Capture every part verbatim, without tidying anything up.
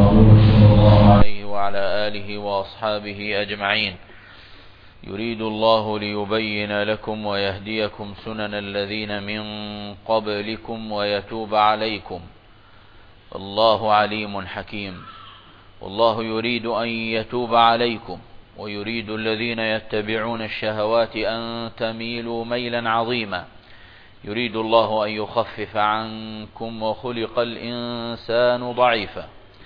ورسوله صلى الله عليه وعلى آله وأصحابه أجمعين. يريد الله ليبين لكم ويهديكم سنن الذين من قبلكم ويتوب عليكم، الله عليم حكيم. والله يريد أن يتوب عليكم ويريد الذين يتبعون الشهوات أن تميلوا ميلا عظيما. يريد الله أن يخفف عنكم وخلق الإنسان ضعيفا.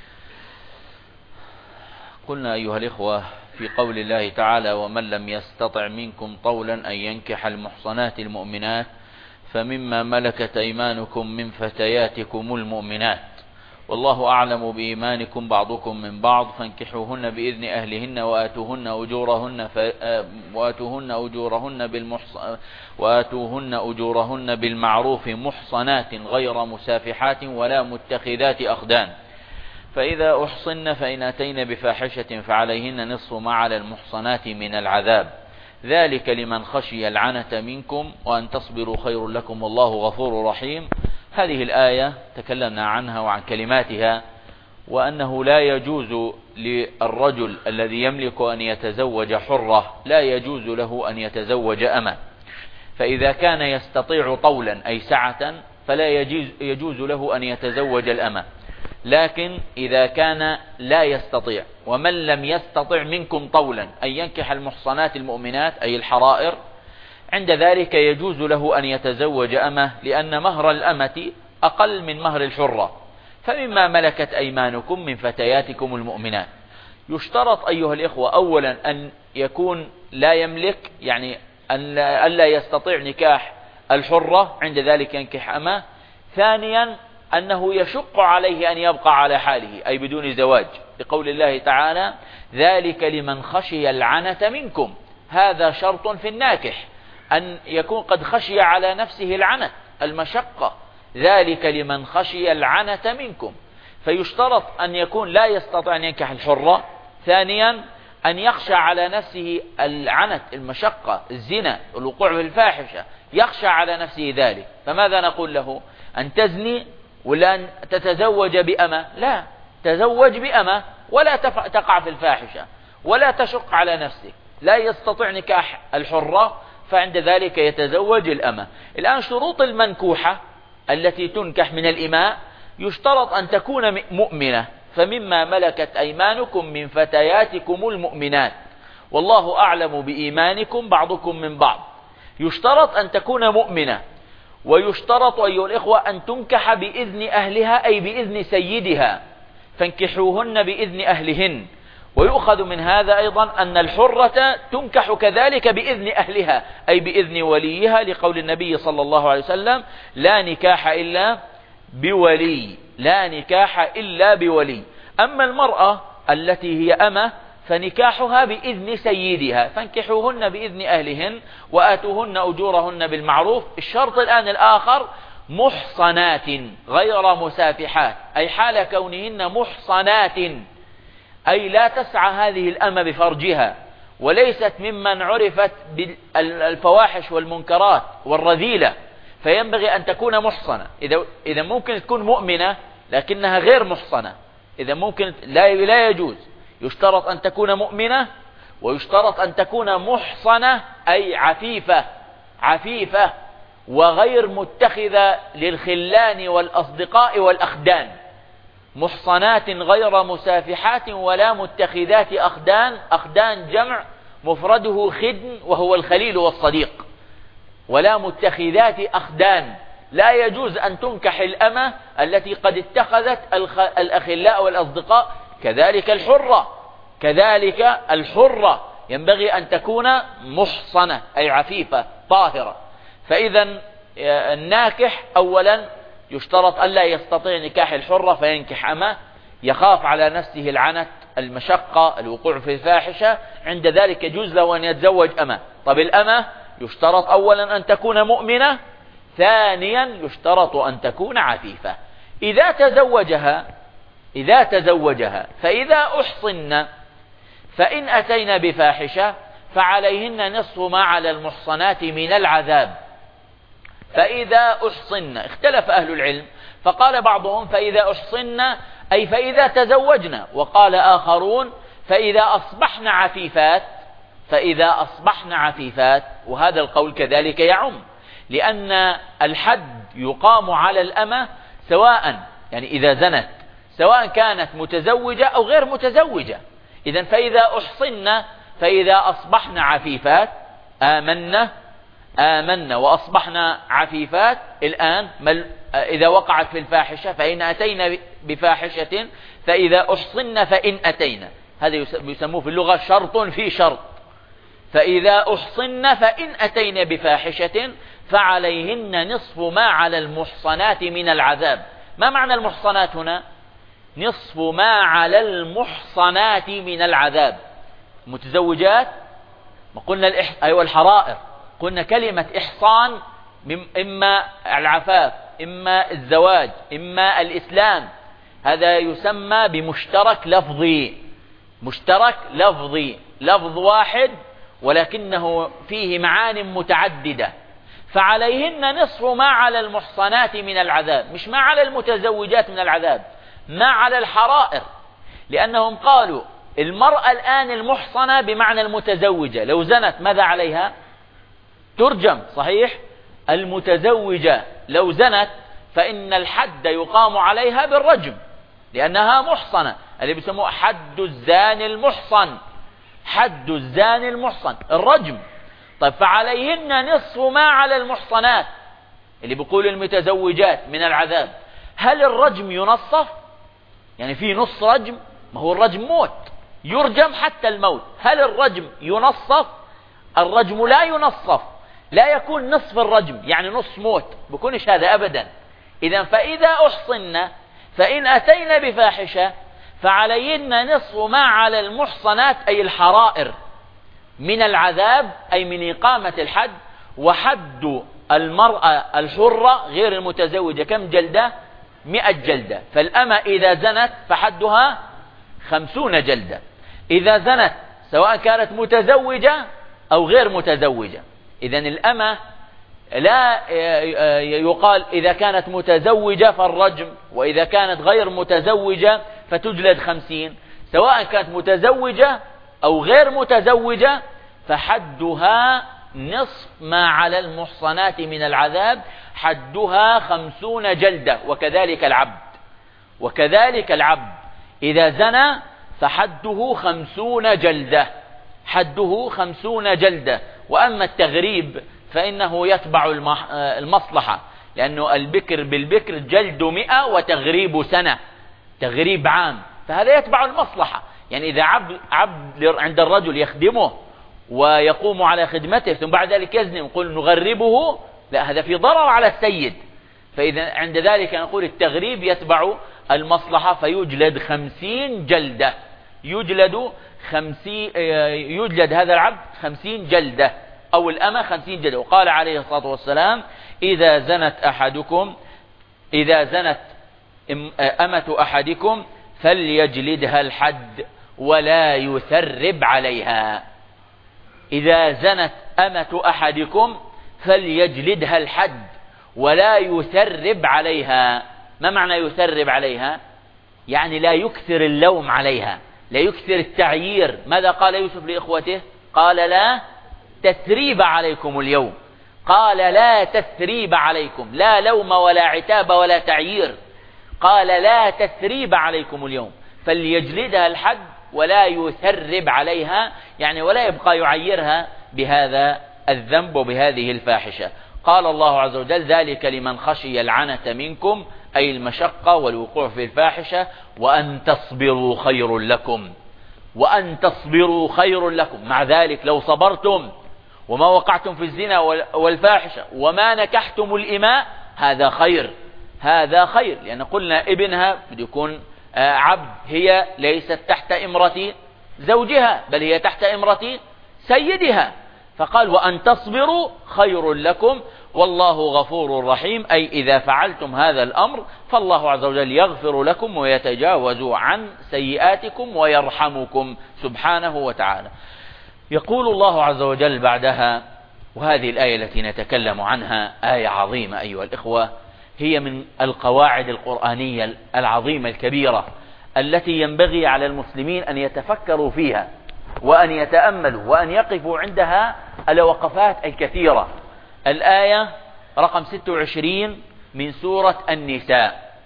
قلنا أيها الإخوة في قول الله تعالى: ومن لم يستطع منكم طولا أن ينكح المحصنات المؤمنات فمما ملكت أيمانكم من فتياتكم المؤمنات، والله أعلم بإيمانكم بعضكم من بعض، فانكحوهن بإذن أهلهن وآتوهن أجورهن ف... وآتوهن أجورهن بالمحص... وآتوهن أجورهن بالمعروف محصنات غير مسافحات ولا متخذات أخدان، فإذا أحصن فإن أتين بفاحشة فعليهن نصف ما على المحصنات من العذاب، ذلك لمن خشي العنة منكم وأن تصبروا خير لكم والله غفور رحيم. هذه الآية تكلمنا عنها وعن كلماتها، وأنه لا يجوز للرجل الذي يملك أن يتزوج حرة لا يجوز له أن يتزوج أمة، فإذا كان يستطيع طولا أي سعة فلا يجوز, يجوز له أن يتزوج الأمة، لكن إذا كان لا يستطيع ومن لم يستطع منكم طولا أن ينكح المحصنات المؤمنات أي الحرائر، عند ذلك يجوز له أن يتزوج أمة، لأن مهر الأمة أقل من مهر الحرة. فمما ملكت أيمانكم من فتياتكم المؤمنات، يشترط أيها الإخوة أولا أن يكون لا يملك، يعني أن لا يستطيع نكاح الحرة، عند ذلك ينكح أمة. ثانيا أنه يشق عليه أن يبقى على حاله أي بدون زواج، بقول الله تعالى: ذلك لمن خشي العنة منكم. هذا شرط في الناكح، أن يكون قد خشي على نفسه العنة المشقة، ذلك لمن خشي العنة منكم، فيشترط أن يكون لا يستطيع أن ينكح الحرة. ثانيا أن يخشى على نفسه العنة المشقة، الزنا، الوقوع في الفاحشة، يخشى على نفسه ذلك. فماذا نقول له؟ أن تزني ولا أن تتزوج بأمة؟ لا، تزوج بأمة ولا تقع في الفاحشة ولا تشق على نفسك. لا يستطيع نكاح الحرة، فعند ذلك يتزوج الأمة. الآن شروط المنكوحة التي تنكح من الإماء، يشترط أن تكون مؤمنة، فمما ملكت أيمانكم من فتياتكم المؤمنات والله أعلم بإيمانكم بعضكم من بعض. يشترط أن تكون مؤمنة، ويشترط أيها الإخوة أن تنكح بإذن أهلها أي بإذن سيدها، فانكحوهن بإذن أهلهن. ويؤخذ من هذا أيضا أن الحرة تنكح كذلك بإذن أهلها أي بإذن وليها، لقول النبي صلى الله عليه وسلم: لا نكاح إلا بولي، لا نكاح إلا بولي. أما المرأة التي هي أمة فنكاحها بإذن سيدها، فانكحوهن بإذن أهلهن وآتوهن أجورهن بالمعروف. الشرط الآن الآخر: محصنات غير مسافحات، أي حال كونهن محصنات، أي لا تسعى هذه الأمة بفرجها، وليست ممن عرفت بالفواحش والمنكرات والرذيلة، فينبغي أن تكون محصنة. إذا إذا ممكن تكون مؤمنة لكنها غير محصنة، إذا ممكن لا لا يجوز. يشترط أن تكون مؤمنة، ويشترط أن تكون محصنة أي عفيفة عفيفة وغير متخذة للخلان والأصدقاء والأخدان. محصنات غير مسافحات ولا متخذات أخدان. أخدان جمع مفرده خدن وهو الخليل والصديق. ولا متخذات أخدان، لا يجوز أن تنكح الأمة التي قد اتخذت الأخلاء والأصدقاء. كذلك الحرة، كذلك الحرة ينبغي أن تكون محصنة أي عفيفة طاهرة. فإذا الناكح أولا يشترط ألا يستطيع نكاح الحرة فينكح أمة، يخاف على نفسه العنت، المشقة، الوقوع في الفاحشة، عند ذلك يجوز له أن يتزوج أمة. طب الأمة يشترط أولا أن تكون مؤمنة، ثانيا يشترط أن تكون عفيفة. إذا تزوجها إذا تزوجها فإذا أحصن فإن أتين بفاحشة فعليهن نصف ما على المحصنات من العذاب. فإذا أحصن، اختلف أهل العلم، فقال بعضهم فإذا أحصن أي فإذا تزوجنا. وقال آخرون فإذا أصبحن عفيفات، فإذا أصبحن عفيفات. وهذا القول كذلك يعم، لأن الحد يقام على الأمة سواء، يعني إذا زنت، سواء كانت متزوجة أو غير متزوجة. إذن فإذا أحصن، فإذا أصبحن عفيفات، آمنا آمنا وأصبحنا عفيفات. الآن إذا وقعت في الفاحشة فإن أتينا بفاحشة، فإذا أحصن فإن أتينا، هذا يسموه في اللغة شرط في شرط. فإذا أحصن فإن أتينا بفاحشة فعليهن نصف ما على المحصنات من العذاب. ما معنى المحصنات هنا؟ نصف ما على المحصنات من العذاب. متزوجات، ما قلنا الإح... أيوة الحرائر، قلنا كلمة إحصان إما العفاف، إما الزواج، إما الإسلام. هذا يسمى بمشترك لفظي، مشترك لفظي، لفظ واحد ولكنه فيه معان متعددة. فعليهن نصف ما على المحصنات من العذاب، مش ما على المتزوجات من العذاب، ما على الحرائر. لأنهم قالوا المرأة الآن المحصنة بمعنى المتزوجة، لو زنت ماذا عليها؟ ترجم، صحيح؟ المتزوجة لو زنت فإن الحد يقام عليها بالرجم، لأنها محصنة، اللي بيسموه حد الزاني المحصن، حد الزاني المحصن الرجم. طيب فعليهن نصف ما على المحصنات، اللي بيقول المتزوجات من العذاب. هل الرجم ينصف؟ يعني في نص رجم؟ ما هو الرجم موت، يرجم حتى الموت. هل الرجم ينصف؟ الرجم لا ينصف، لا يكون نصف الرجم يعني نص موت، بكونش هذا أبدا. إذن فإذا أحصن فإن أتينا بفاحشة فعليهن نصف ما على المحصنات أي الحرائر من العذاب، أي من إقامة الحد. وحد المرأة الحرة غير المتزوجة كم جلدة؟ مئة جلدة. فالأمة إذا زنت فحدها خمسون جلدة. إذا زنت سواء كانت متزوجة أو غير متزوجة. إذن الأمة لا يقال إذا كانت متزوجة فالرجم، وإذا كانت غير متزوجة فتجلد خمسين. سواء كانت متزوجة أو غير متزوجة فحدها نصف ما على المحصنات من العذاب، حدها خمسون جلدة. وكذلك العبد، وكذلك العبد إذا زنى فحده خمسون جلدة، حده خمسون جلدة. وأما التغريب فإنه يتبع المصلحة، لأنه البكر بالبكر جلد مئة وتغريب سنة، تغريب عام، فهذا يتبع المصلحة. يعني إذا عبد, عبد عند الرجل يخدمه ويقوم على خدمته ثم بعد ذلك يزني نقول نغربه، لا، هذا في ضرر على السيد. فإذا عند ذلك نقول التغريب يتبع المصلحة فيجلد خمسين جلدة، يجلد خمسين، يجلد هذا العبد خمسين جلدة أو الأمة خمسين جلدة. وقال عليه الصلاة والسلام إذا زنت أحدكم، إذا زنت أمة أحدكم فليجلدها الحد ولا يثرب عليها. إذا زنت أمة أحدكم فليجلدها الحد ولا يثرب عليها. ما معنى يثرب عليها؟ يعني لا يكثر اللوم عليها، لا يكثر التعيير. ماذا قال يوسف لإخوته؟ قال لا تثريب عليكم اليوم، قال لا تثريب عليكم، لا لوم ولا عتاب ولا تعيير، قال لا تثريب عليكم اليوم. فليجلدها الحد ولا يثرب عليها، يعني ولا يبقى يعيرها بهذا الذنب وبهذه الفاحشة. قال الله عز وجل ذلك لمن خشي العنة منكم، أي المشقة والوقوع في الفاحشة، وأن تصبروا خير لكم، وأن تصبروا خير لكم. مع ذلك لو صبرتم وما وقعتم في الزنا والفاحشة وما نكحتم الإماء هذا خير، هذا خير. لأن قلنا ابنها بده يكون عبد، هي ليست تحت إمرة زوجها بل هي تحت إمرة سيدها. فقال وأن تصبروا خير لكم والله غفور رحيم، أي إذا فعلتم هذا الأمر فالله عز وجل يغفر لكم ويتجاوز عن سيئاتكم ويرحمكم سبحانه وتعالى. يقول الله عز وجل بعدها، وهذه الآية التي نتكلم عنها آية عظيمة أيها الإخوة، هي من القواعد القرآنية العظيمة الكبيرة التي ينبغي على المسلمين أن يتفكروا فيها وأن يتأملوا وأن يقفوا عندها الوقفات الكثيرة. الآية رقم ستة وعشرين من سورة النساء.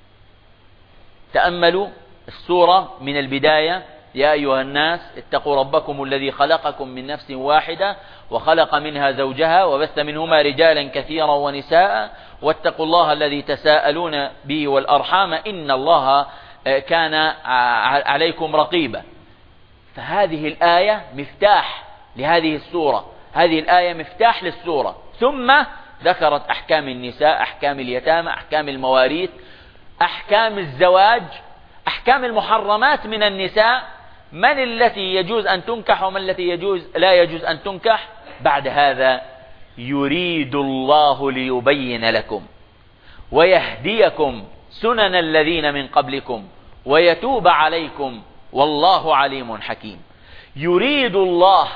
تأملوا السورة من البداية: يا أيها الناس اتقوا ربكم الذي خلقكم من نفس واحدة وخلق منها زوجها وبث منهما رجالا كثيرا ونساء واتقوا الله الذي تساءلون به والأرحام إن الله كان عليكم رقيبا. فهذه الآية مفتاح لهذه السورة، هذه الآية مفتاح للسورة. ثم ذكرت أحكام النساء، أحكام اليتامى، أحكام المواريث، أحكام الزواج، أحكام المحرمات من النساء، من التي يجوز أن تنكح ومن التي يجوز لا يجوز أن تنكح. بعد هذا: يريد الله ليبين لكم ويهديكم سنن الذين من قبلكم ويتوب عليكم والله عليم حكيم. يريد الله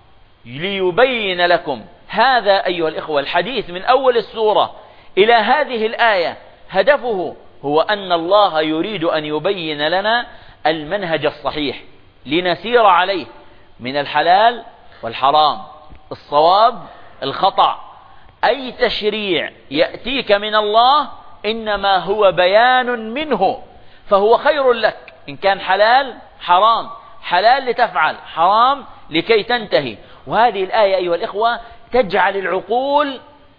ليبين لكم. هذا أيها الإخوة الحديث من أول السورة إلى هذه الآية هدفه هو أن الله يريد أن يبين لنا المنهج الصحيح لنسير عليه من الحلال والحرام، الصواب الخطأ. أي تشريع يأتيك من الله إنما هو بيان منه، فهو خير لك إن كان حلال حرام، حلال لتفعل، حرام لكي تنتهي. وهذه الآية أيها الإخوة تجعل العقول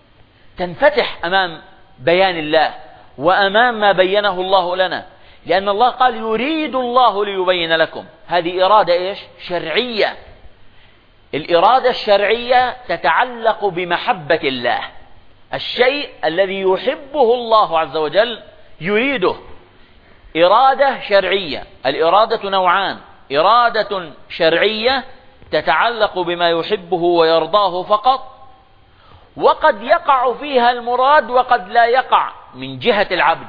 تنفتح أمام بيان الله وأمام ما بينه الله لنا، لأن الله قال: يريد الله ليبين لكم. هذه إرادة إيش؟ شرعية. الإرادة الشرعية تتعلق بمحبة الله، الشيء الذي يحبه الله عز وجل يريده. إرادة شرعية. الإرادة نوعان: إرادة شرعية تتعلق بما يحبه ويرضاه فقط، وقد يقع فيها المراد وقد لا يقع من جهة العبد.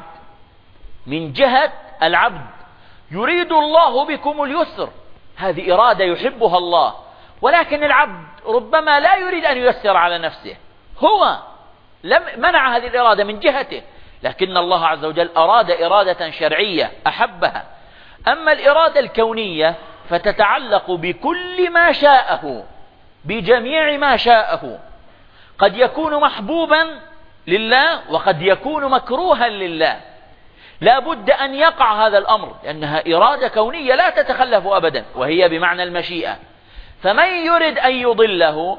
من جهة العبد يريد الله بكم اليسر، هذه إرادة يحبها الله، ولكن العبد ربما لا يريد أن ييسر على نفسه، هو لم منع هذه الإرادة من جهته، لكن الله عز وجل أراد إرادة شرعية أحبها. أما الإرادة الكونية فتتعلق بكل ما شاءه، بجميع ما شاءه. قد يكون محبوبا لله وقد يكون مكروها لله، لا بد أن يقع هذا الأمر، لأنها إرادة كونية لا تتخلف أبدا، وهي بمعنى المشيئة. فمن يرد أن يضله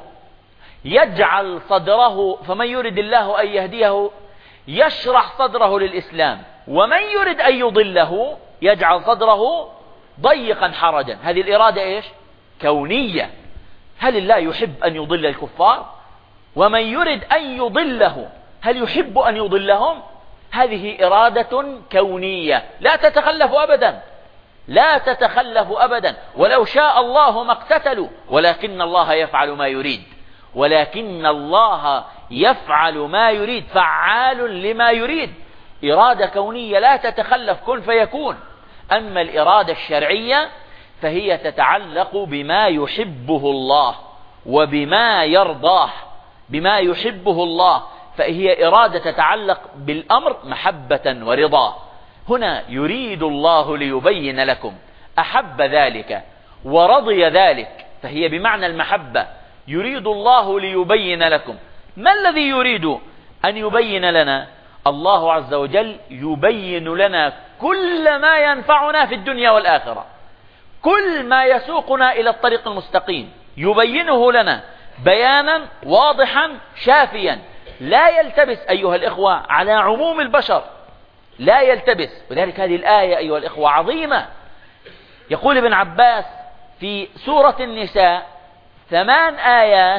يجعل صدره، فمن يرد الله أن يهديه يشرح صدره للإسلام، ومن يرد أن يضله يجعل صدره ضيقا حرجا. هذه الإرادة إيش؟ كونية. هل الله يحب أن يضل الكفار؟ ومن يرد أن يضله هل يحب أن يضلهم؟ هذه إرادة كونية لا تتخلف أبدا، لا تتخلف أبدا. ولو شاء الله ما اقتتلوا ولكن الله يفعل ما يريد، ولكن الله يفعل ما يريد، فعال لما يريد. إرادة كونية لا تتخلف، كن فيكون. أما الإرادة الشرعية فهي تتعلق بما يحبه الله وبما يرضاه، بما يحبه الله، فهي إرادة تتعلق بالأمر محبة ورضا. هنا يريد الله ليبين لكم، أحب ذلك ورضي ذلك، فهي بمعنى المحبة. يريد الله ليبين لكم. ما الذي يريد أن يبين لنا؟ الله عز وجل يبين لنا كل ما ينفعنا في الدنيا والآخرة، كل ما يسوقنا إلى الطريق المستقيم يبينه لنا بيانا واضحا شافيا، لا يلتبس أيها الإخوة على عموم البشر، لا يلتبس. وذلك هذه الآية أيها الإخوة عظيمة. يقول ابن عباس في سورة النساء: ثمان آيات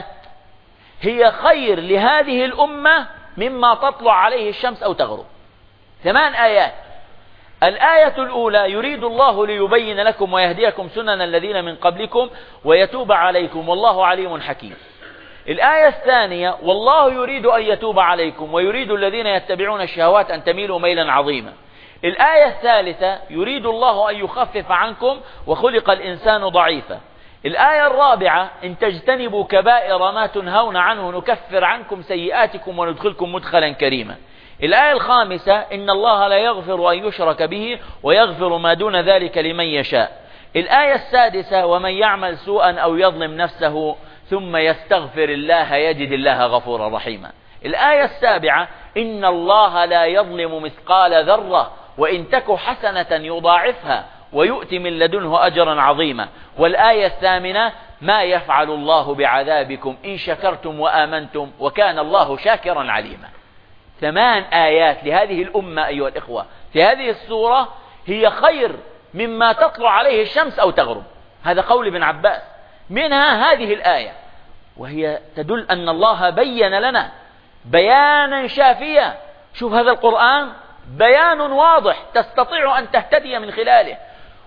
هي خير لهذه الأمة مما تطلع عليه الشمس أو تغرب. ثمان آيات. الآية الأولى: يريد الله ليبين لكم ويهديكم سنن الذين من قبلكم ويتوب عليكم والله عليم حكيم. الآية الثانية: والله يريد أن يتوب عليكم ويريد الذين يتبعون الشهوات أن تميلوا ميلا عظيما. الآية الثالثة: يريد الله أن يخفف عنكم وخلق الإنسان ضعيفا. الآية الرابعة: إن تجتنبوا كبائر ما تنهون عنه نكفر عنكم سيئاتكم وندخلكم مدخلا كريما. الآية الخامسة إن الله لا يغفر أن يشرك به ويغفر ما دون ذلك لمن يشاء. الآية السادسة ومن يعمل سوءا أو يظلم نفسه ثم يستغفر الله يجد الله غفورا رحيما. الآية السابعة إن الله لا يظلم مثقال ذرة وإن تك حسنة يضاعفها ويؤتي من لدنه أجرا عظيما. والآية الثامنة ما يفعل الله بعذابكم إن شكرتم وآمنتم وكان الله شاكرا عليما. ثمان آيات لهذه الأمة أيها الإخوة في هذه السورة هي خير مما تطلع عليه الشمس أو تغرب. هذا قول ابن عباس. منها هذه الآية وهي تدل أن الله بين لنا بيانا شافيا. شوف هذا القرآن بيان واضح تستطيع أن تهتدي من خلاله.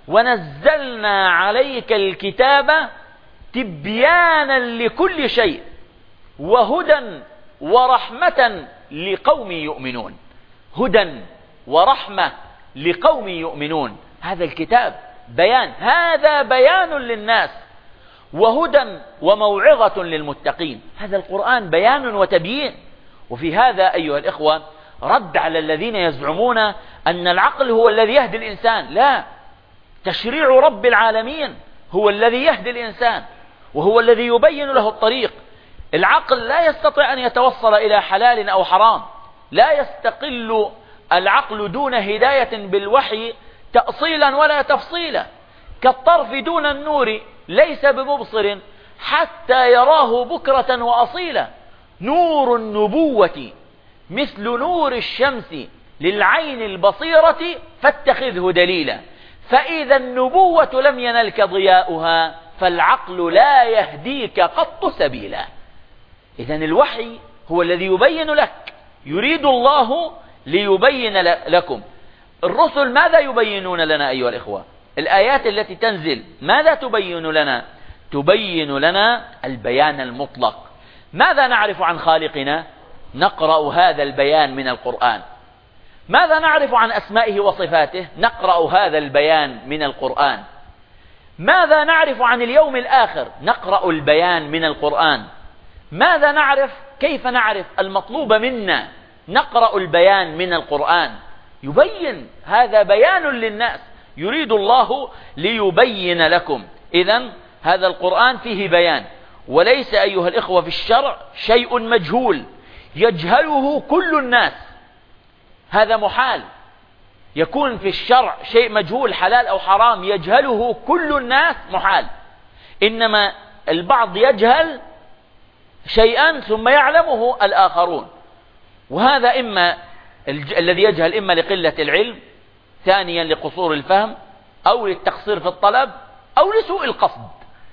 ونزلنا عليك الكتاب تبيانا لكل شيء وهدى ورحمة لقوم يؤمنون. هدى ورحمة لقوم يؤمنون. هذا الكتاب بيان، هذا بيان للناس وهدى وموعظة للمتقين. هذا القرآن بيان وتبيين. وفي هذا أيها الإخوة رد على الذين يزعمون أن العقل هو الذي يهدي الإنسان. لا، تشريع رب العالمين هو الذي يهدي الإنسان وهو الذي يبين له الطريق. العقل لا يستطيع أن يتوصل إلى حلال أو حرام. لا يستقل العقل دون هداية بالوحي تأصيلا ولا تفصيلا. كالطرف دون النور ليس بمبصر حتى يراه بكرة وأصيلا. نور النبوة مثل نور الشمس للعين البصيرة فاتخذه دليلا. فإذا النبوة لم ينلك ضياؤها فالعقل لا يهديك قط سبيلا. إذن الوحي هو الذي يبين لك. يريد الله ليبين لكم. الرسل ماذا يبينون لنا أيها الإخوة؟ الآيات التي تنزل ماذا تبين لنا؟ تبين لنا البيان المطلق. ماذا نعرف عن خالقنا؟ نقرأ هذا البيان من القرآن. ماذا نعرف عن أسمائه وصفاته؟ نقرأ هذا البيان من القرآن. ماذا نعرف عن اليوم الآخر؟ نقرأ البيان من القرآن. ماذا نعرف؟ كيف نعرف المطلوب منا؟ نقرأ البيان من القرآن. يبين، هذا بيان للناس. يريد الله ليبين لكم. إذن هذا القرآن فيه بيان. وليس أيها الإخوة في الشرع شيء مجهول يجهله كل الناس. هذا محال. يكون في الشرع شيء مجهول حلال أو حرام يجهله كل الناس، محال. إنما البعض يجهل شيئا ثم يعلمه الآخرون. وهذا إما الج... الذي يجهل إما لقلة العلم، ثانيا لقصور الفهم، أو للتقصير في الطلب، أو لسوء القصد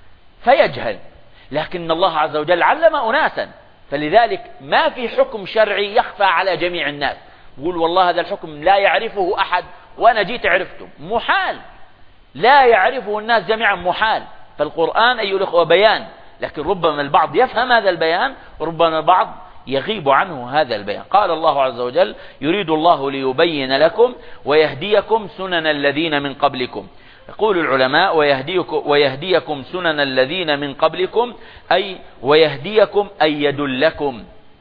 فيجهل. لكن الله عز وجل علم أناسا، فلذلك ما في حكم شرعي يخفى على جميع الناس. يقول والله هذا الحكم لا يعرفه أحد وأنا جيت عرفته، محال. لا يعرفه الناس جميعا، محال. فالقرآن أيها الأخوة بيان، لكن ربما البعض يفهم هذا البيان وربما البعض يغيب عنه هذا البيان. قال الله عز وجل يريد الله ليبين لكم ويهديكم سنن الذين من قبلكم. يقول العلماء ويهديكم, ويهديكم سنن الذين من قبلكم، أي ويهديكم أي يدلكم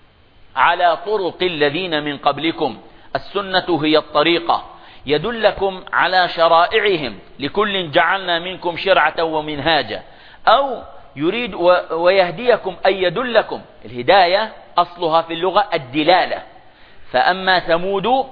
على طرق الذين من قبلكم. السنة هي الطريقة. يدلكم على شرائعهم، لكل جعلنا منكم شرعة ومنهاجا. أو يريد ويهديكم أي يدلكم. الهداية أصلها في اللغة الدلالة. فأما ثمود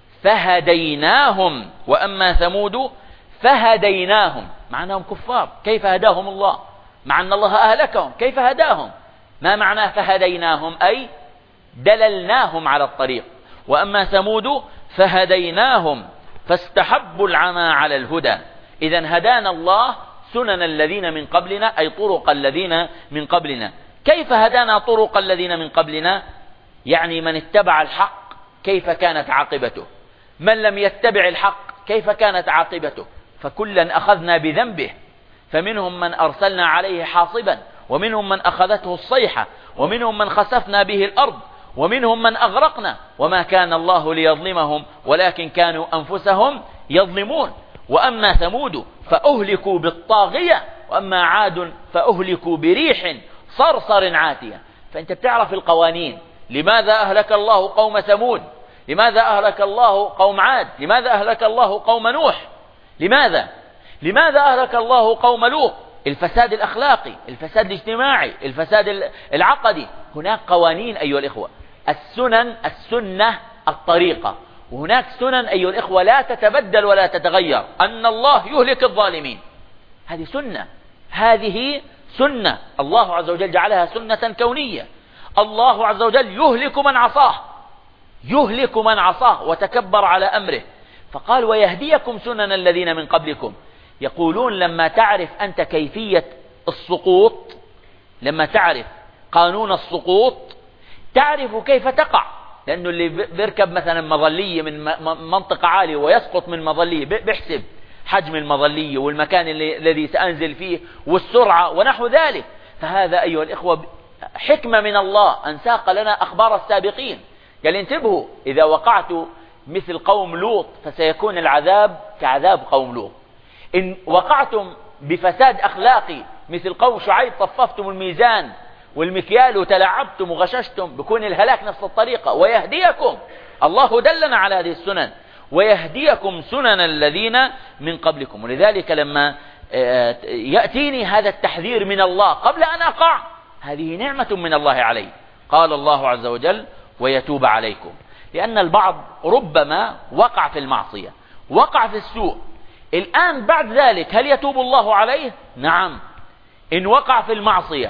فهديناهم، وأما ثمود فهديناهم، مع أنهم كفار. كيف هداهم الله؟ مع أن الله أهلكهم، كيف هداهم؟ ما معنى فهديناهم؟ أي دللناهم على الطريق. وأما ثمود فهديناهم فاستحبوا العمى على الهدى. إذن هدانا الله سنن الذين من قبلنا، أي طرق الذين من قبلنا. كيف هدانا طرق الذين من قبلنا؟ يعني من اتبع الحق كيف كانت عاقبته، من لم يتبع الحق كيف كانت عاقبته. فكلا أخذنا بذنبه، فمنهم من أرسلنا عليه حاصبا، ومنهم من أخذته الصيحة، ومنهم من خسفنا به الأرض، ومنهم من أغرقنا. وما كان الله ليظلمهم ولكن كانوا أنفسهم يظلمون. وأما ثمود فأهلكوا بالطاغية، وأما عاد فأهلكوا بريح صرصر عاتية. فأنت بتعرف القوانين. لماذا أهلك الله قوم ثمود؟ لماذا أهلك الله قوم عاد؟ لماذا أهلك الله قوم نوح؟ لماذا؟ لماذا أهلك الله قوم لوط؟ الفساد الأخلاقي، الفساد الاجتماعي، الفساد العقدي. هناك قوانين أيها الإخوة، السنن، السنة الطريقة، وهناك سنن أيها الإخوة لا تتبدل ولا تتغير، أن الله يهلك الظالمين، هذه سنة، هذه سنة الله عز وجل جعلها سنة كونية. الله عز وجل يهلك من عصاه، يهلك من عصاه وتكبر على أمره. فقال ويهديكم سنن الذين من قبلكم. يقولون لما تعرف أنت كيفية السقوط، لما تعرف قانون السقوط تعرف كيف تقع، لأنه اللي بيركب مثلا مظلية من منطقة عالية ويسقط من مظلية بيحسب حجم المظلية والمكان الذي سأنزل فيه والسرعة ونحو ذلك. فهذا أيها الإخوة حكمة من الله أن ساق لنا أخبار السابقين، قال انتبهوا إذا وقعت مثل قوم لوط فسيكون العذاب كعذاب قوم لوط. إن وقعتم بفساد أخلاقي مثل قوم شعيب طففتم الميزان والمكيال وتلاعبتم وغششتم بكون الهلاك نفس الطريقة. ويهديكم، الله دلنا على هذه السنن، ويهديكم سنن الذين من قبلكم. ولذلك لما يأتيني هذا التحذير من الله قبل أن أقع، هذه نعمة من الله علي. قال الله عز وجل ويتوب عليكم، لأن البعض ربما وقع في المعصية، وقع في السوء، الآن بعد ذلك هل يتوب الله عليه؟ نعم، إن وقع في المعصية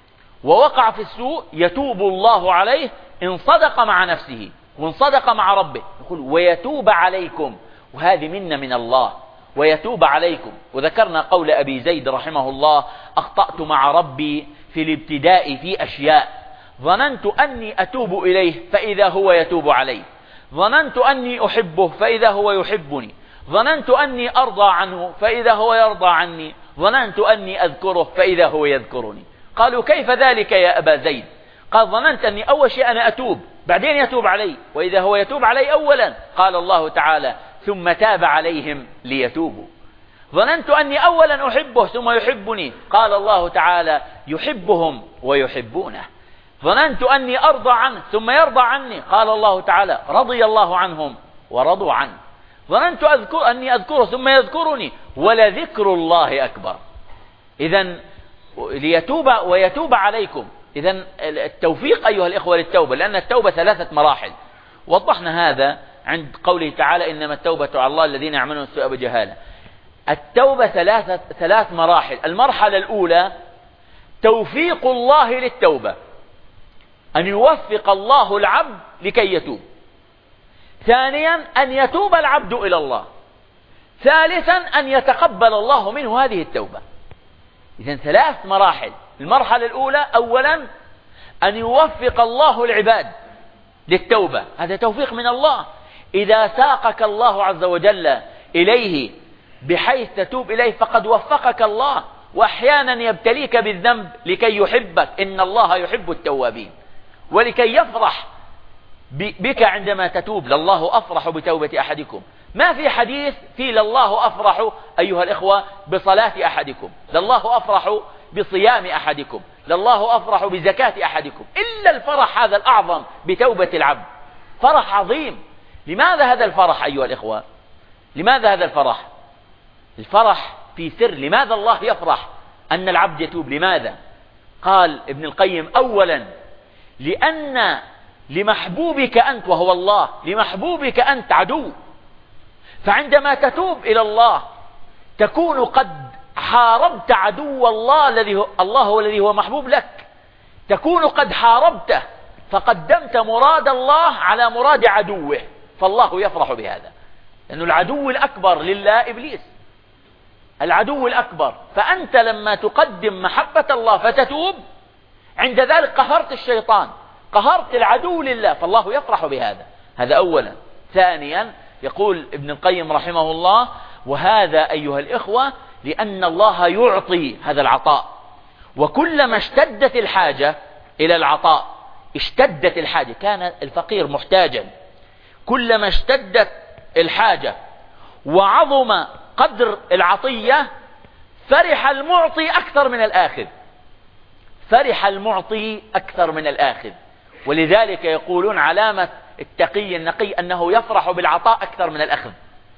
ووقع في السوء يتوب الله عليه إن صدق مع نفسه وإن صدق مع ربه. يقول ويتوب عليكم، وهذه منا من الله، ويتوب عليكم. وذكرنا قول أبي زيد رحمه الله: أخطأت مع ربي في الابتداء في أشياء، ظننت أني أتوب إليه فإذا هو يتوب علي، ظننت أني أحبه فإذا هو يحبني، ظننت أني أرضى عنه فإذا هو يرضى عني، ظننت أني أذكره فإذا هو يذكرني. قالوا كيف ذلك يا أبا زيد؟ قال ظننت أني أول شيء أنا أتوب بعدين يتوب علي، وإذا هو يتوب علي أولا. قال الله تعالى ثم تاب عليهم ليتوبوا. ظننت أني أولا أحبه ثم يحبني، قال الله تعالى يحبهم ويحبونه. ظننت أني أرضى عنه ثم يرضى عني، قال الله تعالى رضي الله عنهم ورضوا عنه. ظننت أذكر أني أذكره ثم يذكرني ولذكر الله أكبر. إذن ليتوب ويتوب عليكم. إذن التوفيق أيها الإخوة للتوبة، لأن التوبة ثلاثة مراحل، وضحنا هذا عند قوله تعالى إنما التوبة على الله الذين يعملون السوء بجهالة. التوبة ثلاثة ثلاث مراحل. المرحلة الأولى توفيق الله للتوبة، أن يوفق الله العبد لكي يتوب. ثانيا أن يتوب العبد إلى الله. ثالثا أن يتقبل الله منه هذه التوبة. إذن ثلاث مراحل. المرحلة الأولى أولا أن يوفق الله العباد للتوبة، هذا توفيق من الله. إذا ساقك الله عز وجل إليه بحيث تتوب إليه فقد وفقك الله، وأحيانا يبتليك بالذنب لكي يحبك، إن الله يحب التوابين، ولكي يفرح بك عندما تتوب. لله أفرح بتوبة أحدكم. ما في حديث في لله أفرح أيها الإخوة بصلاة أحدكم، لله أفرح بصيام أحدكم، لله أفرح بزكاة أحدكم، إلا الفرح هذا الأعظم بتوبة العبد، فرح عظيم. لماذا هذا الفرح أيها الإخوة؟ لماذا هذا الفرح؟ الفرح في سر. لماذا الله يفرح أن العبد يتوب؟ لماذا؟ قال ابن القيم أولا لأن لمحبوبك أنت وهو الله، لمحبوبك أنت عدو، فعندما تتوب إلى الله تكون قد حاربت عدو الله الذي هو الله هو الذي هو محبوب لك، تكون قد حاربته فقدمت مراد الله على مراد عدوه، فالله يفرح بهذا، لأن العدو الأكبر لله إبليس، العدو الأكبر. فأنت لما تقدم محبة الله فتتوب عند ذلك قهرت الشيطان، قهرت العدو لله، فالله يفرح بهذا. هذا أولا. ثانيا يقول ابن القيم رحمه الله وهذا أيها الإخوة لأن الله يعطي هذا العطاء، وكلما اشتدت الحاجة إلى العطاء، اشتدت الحاجة، كان الفقير محتاجا، كلما اشتدت الحاجة وعظم قدر العطية فرح المعطي أكثر من الآخذ، فرح المعطي أكثر من الآخذ. ولذلك يقولون علامة التقي النقي أنه يفرح بالعطاء أكثر من الأخذ.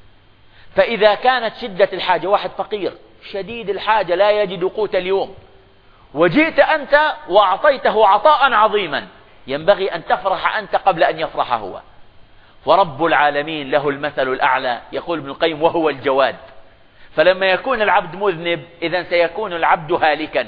فإذا كانت شدة الحاجة، واحد فقير شديد الحاجة لا يجد قوت اليوم، وجئت أنت وأعطيته عطاء عظيما، ينبغي أن تفرح أنت قبل أن يفرح هو. ورب العالمين له المثل الأعلى، يقول ابن القيم: وهو الجواد. فلما يكون العبد مذنب إذن سيكون العبد هالكا.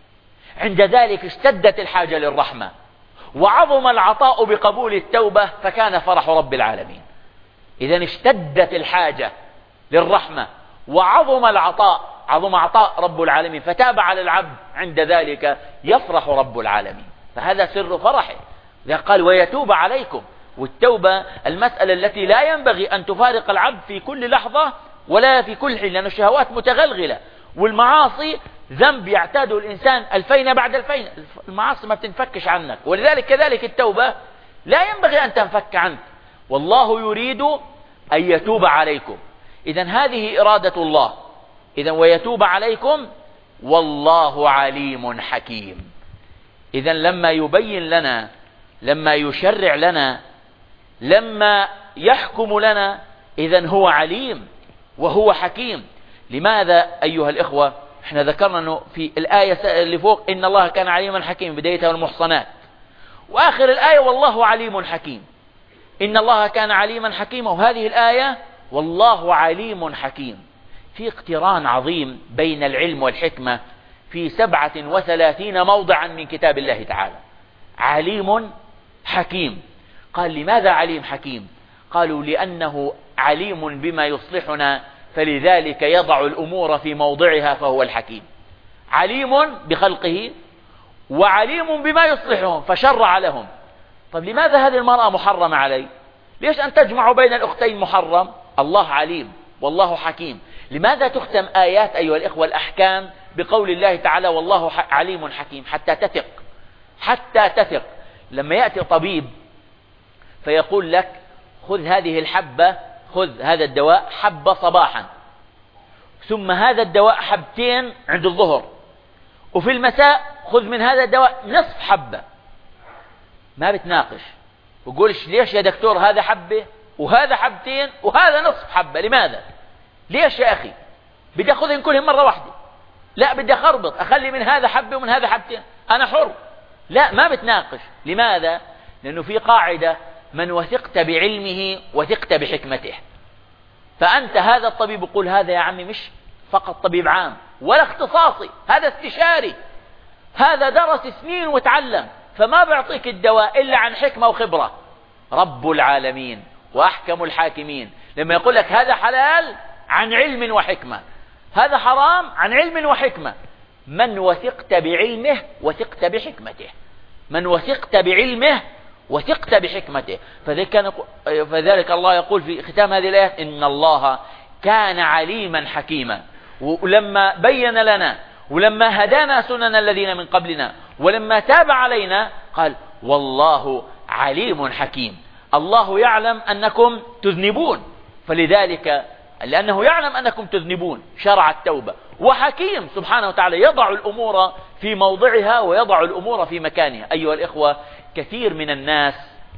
عند ذلك اشتدت الحاجة للرحمة، وعظم العطاء بقبول التوبة، فكان فرح رب العالمين. إذن اشتدت الحاجة للرحمة وعظم العطاء، عظم عطاء رب العالمين، فتاب على العبد، عند ذلك يفرح رب العالمين. فهذا سر فرحه. إذا قال: ويتوب عليكم. والتوبة المسألة التي لا ينبغي أن تفارق العبد في كل لحظة ولا في كل حين، لأن الشهوات متغلغلة، والمعاصي ذنب يعتاده الإنسان الفين بعد الفين، المعاصي ما بتنفكش عنك. ولذلك كذلك التوبة لا ينبغي أن تنفك عنك، والله يريد أن يتوب عليكم. إذن هذه إرادة الله. إذن ويتوب عليكم والله عليم حكيم. إذن لما يبين لنا، لما يشرع لنا، لما يحكم لنا، إذن هو عليم وهو حكيم. لماذا أيها الإخوة؟ احنا ذكرنا أنه في الآية اللي فوق إن الله كان عليما حكيما، بدايتها المحصنات، وآخر الآية والله عليم حكيم. إن الله كان عليما حكيما، وهذه الآية والله عليم حكيم. في اقتران عظيم بين العلم والحكمة في سبعة وثلاثين موضعا من كتاب الله تعالى. عليم حكيم. قال: لماذا عليم حكيم؟ قالوا: لأنه عليم بما يصلحنا، فلذلك يضع الأمور في موضعها، فهو الحكيم. عليم بخلقه وعليم بما يصلحهم، فشرع لهم. طب لماذا هذه المرأة محرمة عليه؟ ليش أن تجمع بين الأختين محرم؟ الله عليم والله حكيم. لماذا تختم آيات أيها الإخوة الأحكام بقول الله تعالى والله عليم حكيم؟ حتى تثق، حتى تثق. لما يأتي طبيب فيقول لك: خذ هذه الحبة، خذ هذا الدواء حبة صباحا، ثم هذا الدواء حبتين عند الظهر، وفي المساء خذ من هذا الدواء نصف حبة. ما بتناقش وقولش: ليش يا دكتور هذا حبة وهذا حبتين وهذا نصف حبة؟ لماذا؟ ليش يا أخي؟ بدي أخذهم كلهم مرة واحدة؟ لا، بدي أخربط، أخلي من هذا حبة ومن هذا حبتين، أنا حر. لا، ما بتناقش. لماذا؟ لأنه في قاعدة: من وثقت بعلمه وثقت بحكمته. فأنت هذا الطبيب يقول: هذا يا عمي مش فقط طبيب عام ولا اختصاصي، هذا استشاري، هذا درس سنين وتعلم، فما بيعطيك الدواء إلا عن حكمة وخبرة. رب العالمين وأحكم الحاكمين لما يقول لك هذا حلال عن علم وحكمة، هذا حرام عن علم وحكمة. من وثقت بعلمه وثقت بحكمته، من وثقت بعلمه وثقت بحكمته. فذلك الله يقول في ختام هذه الآيات: إن الله كان عليما حكيما. ولما بين لنا، ولما هدانا سنن الذين من قبلنا، ولما تاب علينا، قال: والله عليم حكيم. الله يعلم أنكم تذنبون، فلذلك لأنه يعلم أنكم تذنبون شرع التوبة. وحكيم سبحانه وتعالى يضع الأمور في موضعها ويضع الأمور في مكانها. أيها الإخوة، كثير من الناس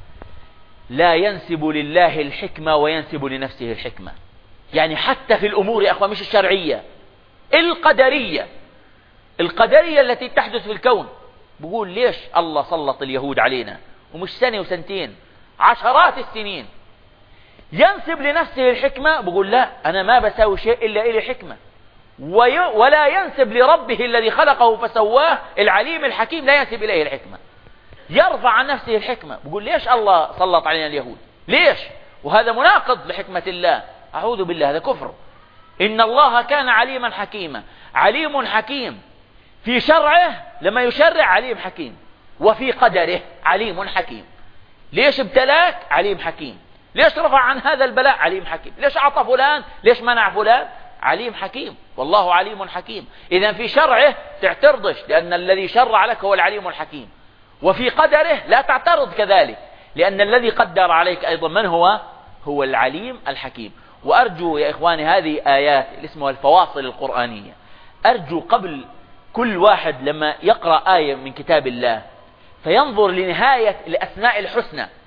لا ينسب لله الحكمة وينسب لنفسه الحكمة. يعني حتى في الأمور يا أخوة، مش الشرعية، القدرية، القدرية التي تحدث في الكون. بقول: ليش الله سلط اليهود علينا؟ ومش سنة وسنتين، عشرات السنين. ينسب لنفسه الحكمة، بقول: لا، أنا ما بساوي شيء إلا إلي حكمة. ولا ينسب لربه الذي خلقه فسواه العليم الحكيم، لا ينسب إليه الحكمة، يرفع عن نفسه الحكمة. بقول: ليش الله سلط علينا اليهود؟ ليش؟ وهذا مناقض لحكمة الله. أعوذ بالله، هذا كفر. إن الله كان عليما حكيما. عليم حكيم في شرعه، لما يشرع عليم حكيم، وفي قدره عليم حكيم. ليش ابتلاك؟ عليم حكيم. ليش رفع عن هذا البلاء؟ عليم حكيم. ليش أعطى فلان؟ ليش منع فلان؟ عليم حكيم. والله عليم حكيم. إذن في شرعه تعترضش، لأن الذي شرع لك هو العليم الحكيم. وفي قدره لا تعترض كذلك، لأن الذي قدر عليك أيضا من هو؟ هو العليم الحكيم. وأرجو يا إخواني هذه آيات اللي اسمها الفواصل القرآنية، أرجو قبل كل واحد لما يقرأ آية من كتاب الله فينظر لنهاية الأسماء الحسنى،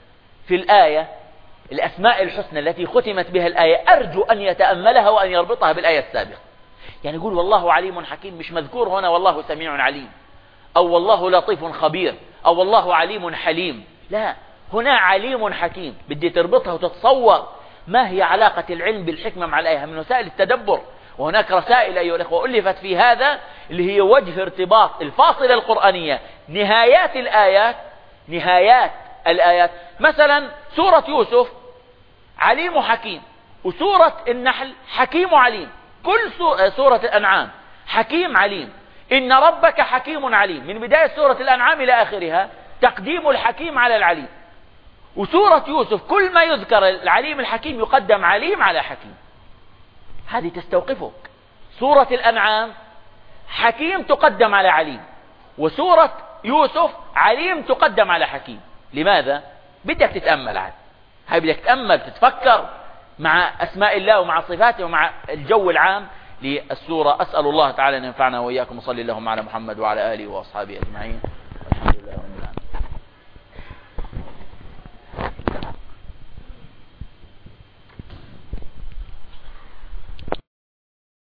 في الآية الأسماء الحسنى التي ختمت بها الآية أرجو أن يتأملها وأن يربطها بالآية السابقة. يعني يقول والله عليم حكيم، مش مذكور هنا والله سميع عليم أو والله لطيف خبير أو والله عليم حليم، لا، هنا عليم حكيم. بدي تربطها وتتصور ما هي علاقة العلم بالحكمة مع الآية، من وسائل التدبر. وهناك رسائل أيها الأخوة ألفت في هذا اللي هي وجه ارتباط الفاصلة القرآنية، نهايات الآيات نهايات الآيات. مثلا سورة يوسف عليم حكيم، وسورة النحل حكيم عليم، كل سورة الأنعام حكيم عليم. إن ربك حكيم عليم، من بداية سورة الأنعام إلى آخرها تقديم الحكيم على العليم. وسورة يوسف كل ما يذكر العليم الحكيم يقدم عليم على حكيم. هذه تستوقفك. سورة الأنعام حكيم تقدم على عليم، وسورة يوسف عليم تقدم على حكيم. لماذا؟ بدك تتأمل عاد، هاي بدك تتأمل تتفكر مع أسماء الله ومع صفاته ومع الجو العام للسورة. أسأل الله تعالى أن ينفعنا وإياكم، وصلي اللهم على محمد وعلى آله وأصحابه أجمعين.